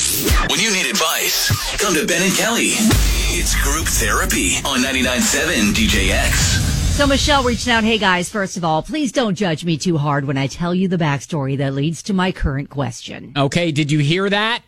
When you need advice, come to Ben and Kelly. It's Group Therapy on 99.7 DJX. So Michelle reached out. Hey, guys, first of all, please don't judge me too hard when I tell you the backstory that leads to my current question. Okay, did you hear that?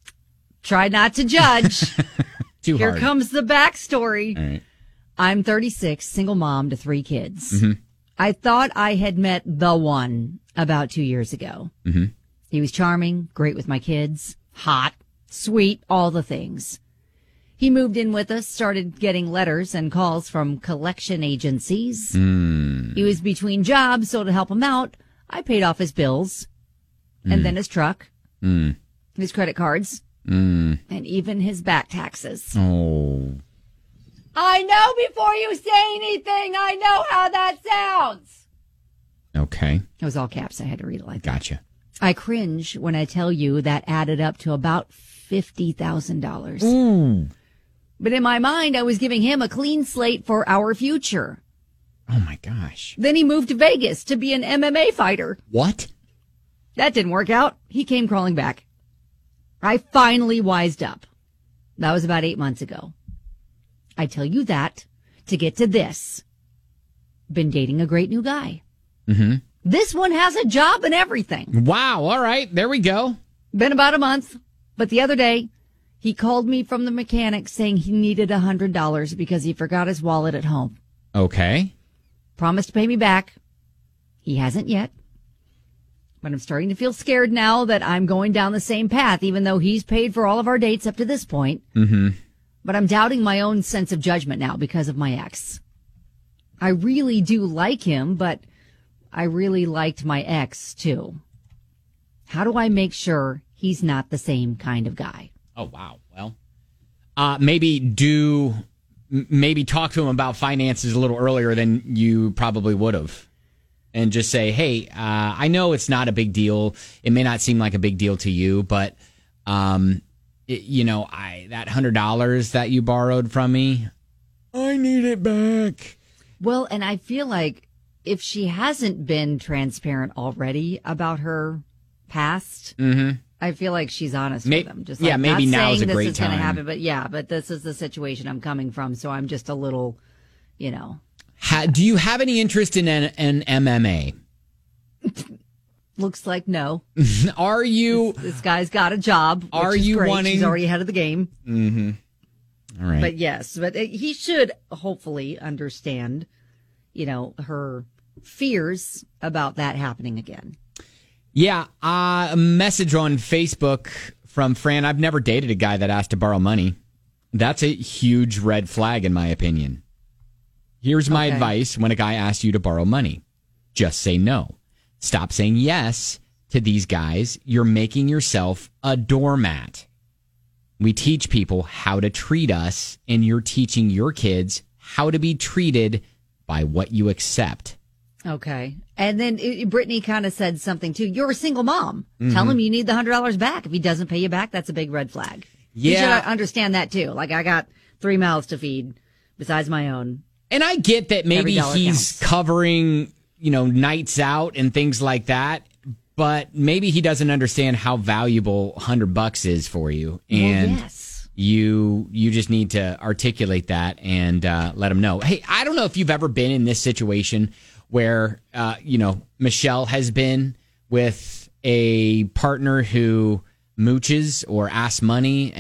Try not to judge. Too Here hard. comes the backstory. All right. I'm 36, single mom to 3 kids. Mm-hmm. I thought I had met the one about 2 years ago. Mm-hmm. He was charming, great with my kids, hot, sweet, all the things. He moved in with us, started getting letters and calls from collection agencies. He was between jobs, so to help him out, I paid off his bills, and then his truck, his credit cards, and even his back taxes. Oh. I know before you say anything, I know how that sounds. Okay. It was all caps. I had to read it like that. Gotcha. I cringe when I tell you that added up to about $50,000. Ooh. But in my mind, I was giving him a clean slate for our future. Oh, my gosh. Then he moved to Vegas to be an MMA fighter. What? That didn't work out. He came crawling back. I finally wised up. That was about 8 months ago. I tell you that to get to this. Been dating a great new guy. Mm-hmm. This one has a job and everything. Wow. All right. There we go. Been about a month. But the other day, he called me from the mechanic saying he needed $100 because he forgot his wallet at home. Okay. Promised to pay me back. He hasn't yet. But I'm starting to feel scared now that I'm going down the same path, even though he's paid for all of our dates up to this point. Mm-hmm. But I'm doubting my own sense of judgment now because of my ex. I really do like him, but I really liked my ex too. How do I make sure he's not the same kind of guy? Oh, wow. Well, maybe talk to him about finances a little earlier than you probably would have. And just say, hey, I know it's not a big deal. It may not seem like a big deal to you, but, that $100 that you borrowed from me, I need it back. Well, and I feel like if she hasn't been transparent already about her past, I feel like she's honest with him. Just like, maybe not now's saying a great this is going to time. happen, but this is the situation I'm coming from, so I'm just a little, Do you have any interest in an MMA? Looks like no. Are you? This guy's got a job. Which Are is you great. wanting? He's already ahead of the game. Mm-hmm. All right. But yes, but he should hopefully understand, her fears about that happening again. Yeah, a message on Facebook from Fran. I've never dated a guy that asked to borrow money. That's a huge red flag, in my opinion. Here's my advice when a guy asks you to borrow money. Just say no. Stop saying yes to these guys. You're making yourself a doormat. We teach people how to treat us, and you're teaching your kids how to be treated by what you accept. Okay. And then Brittany kind of said something too. You're a single mom. Tell him you need the $100 back. If he doesn't pay you back, that's a big red flag. Yeah. You should understand that too. Like, I got 3 mouths to feed besides my own. And I get that maybe he's counts. covering, nights out and things like that, but maybe he doesn't understand how valuable $100 is for you. And yes. you just need to articulate that and let him know. Hey, I don't know if you've ever been in this situation where, Michelle has been with a partner who mooches or asks for money.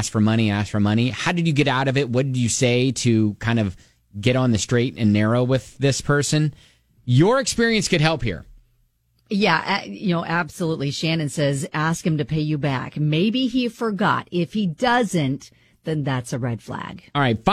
How did you get out of it? What did you say to kind of get on the straight and narrow with this person? Your experience could help here. Yeah, absolutely. Shannon says, ask him to pay you back. Maybe he forgot. If he doesn't, then that's a red flag. All right,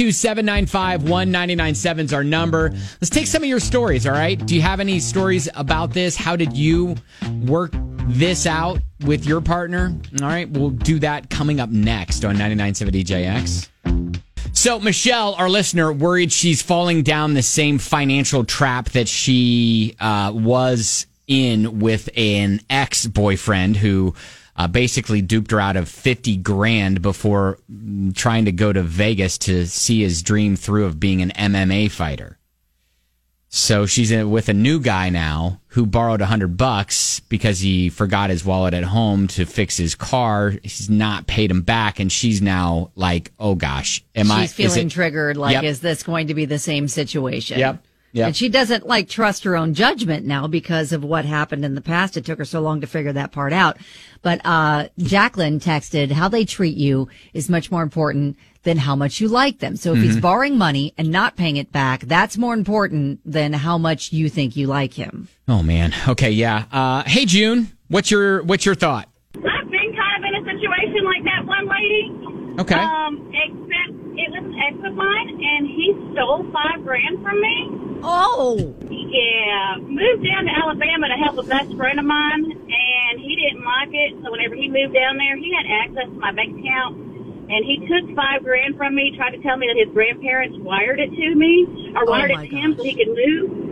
502-795-1997 is our number. Let's take some of your stories, all right? Do you have any stories about this? How did you work this out with your partner? All right, we'll do that coming up next on 99.7 DJX. So Michelle, our listener, worried she's falling down the same financial trap that she was in with an ex-boyfriend who basically duped her out of $50,000 before trying to go to Vegas to see his dream through of being an MMA fighter. So she's with a new guy now who borrowed $100 because he forgot his wallet at home to fix his car. He's not paid him back, and she's now like, "Oh gosh, she's feeling triggered? Like, yep. Is this going to be the same situation?" Yep. And she doesn't trust her own judgment now because of what happened in the past. It took her so long to figure that part out. But Jacqueline texted, "How they treat you is much more important than how much you like them." So if he's borrowing money and not paying it back, that's more important than how much you think you like him. Oh man. Okay. Yeah. Hey June, what's your thought? I've been kind of in a situation like that one lady. Okay. Except it was an ex of mine, and he stole $5,000 from me. Oh. Yeah. Moved down to Alabama to help a best friend of mine, and he didn't like it. So whenever he moved down there, he had access to my bank account, and he took $5,000 from me, tried to tell me that his grandparents wired it to me, or wired it to him so he could move.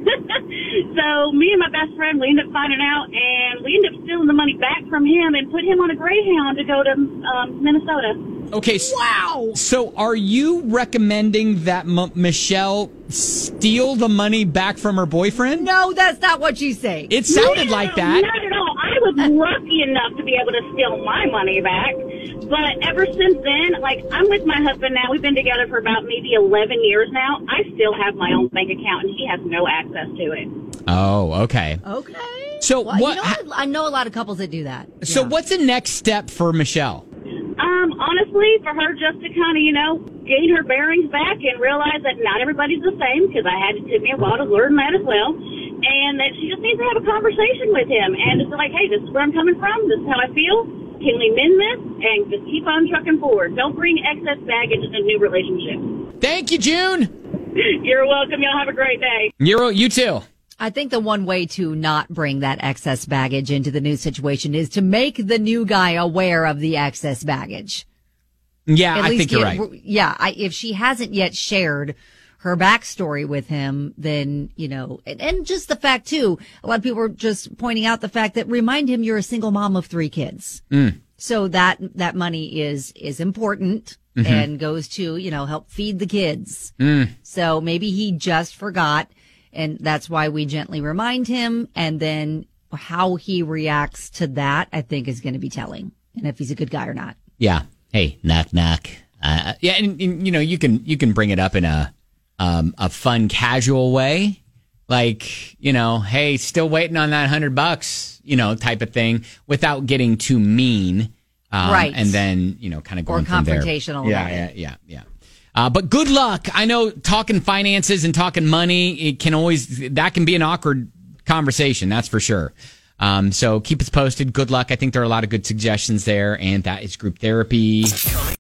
So me and my best friend, we ended up finding out, and we ended up stealing the money back from him and put him on a Greyhound to go to Minnesota. Okay. Wow. So are you recommending that Michelle steal the money back from her boyfriend? No, that's not what you say. It sounded like that. Not at all. I was lucky enough to be able to steal my money back. But ever since then, I'm with my husband now. We've been together for about maybe 11 years now. I still have my own bank account, and he has no access to it. Oh, okay. Okay. So what? what? I know a lot of couples that do that. So Yeah. what's the next step for Michelle? Honestly, for her just to kind of, gain her bearings back and realize that not everybody's the same, because it took me a while to learn that as well, and that she just needs to have a conversation with him and just be like, "Hey, this is where I'm coming from. This is how I feel. Can we mend this?" And just keep on trucking forward. Don't bring excess baggage into a new relationship. Thank you, June. You're welcome. Y'all have a great day. You too. I think the one way to not bring that excess baggage into the new situation is to make the new guy aware of the excess baggage. Yeah, I think you're right. Yeah, if she hasn't yet shared her backstory with him, then, and just the fact too, a lot of people are just pointing out the fact that remind him you're a single mom of 3 kids. So that money is important and goes to, help feed the kids. So maybe he just forgot. And that's why we gently remind him. And then how he reacts to that, I think, is going to be telling. And if he's a good guy or not. Yeah. Hey, knock, knock. Yeah. And you can bring it up in a fun, casual way. Hey, still waiting on that $100, type of thing, without getting too mean. Right. And then, kind of going or from there. Confrontational. Yeah. But good luck. I know talking finances and talking money, that can be an awkward conversation. That's for sure. So keep us posted. Good luck. I think there are a lot of good suggestions there. And that is group therapy.